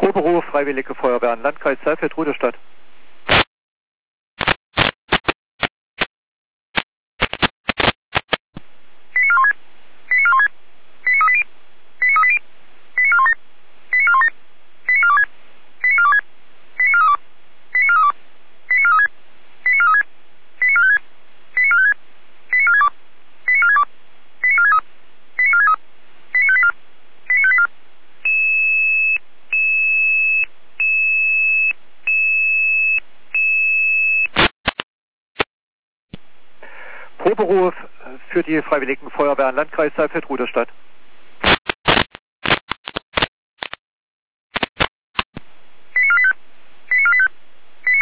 Proberuf, Freiwillige Feuerwehr, Landkreis Saalfeld-Rudolstadt. Proberuf für die Freiwilligen Feuerwehr, Landkreis Saalfeld-Rudolstadt.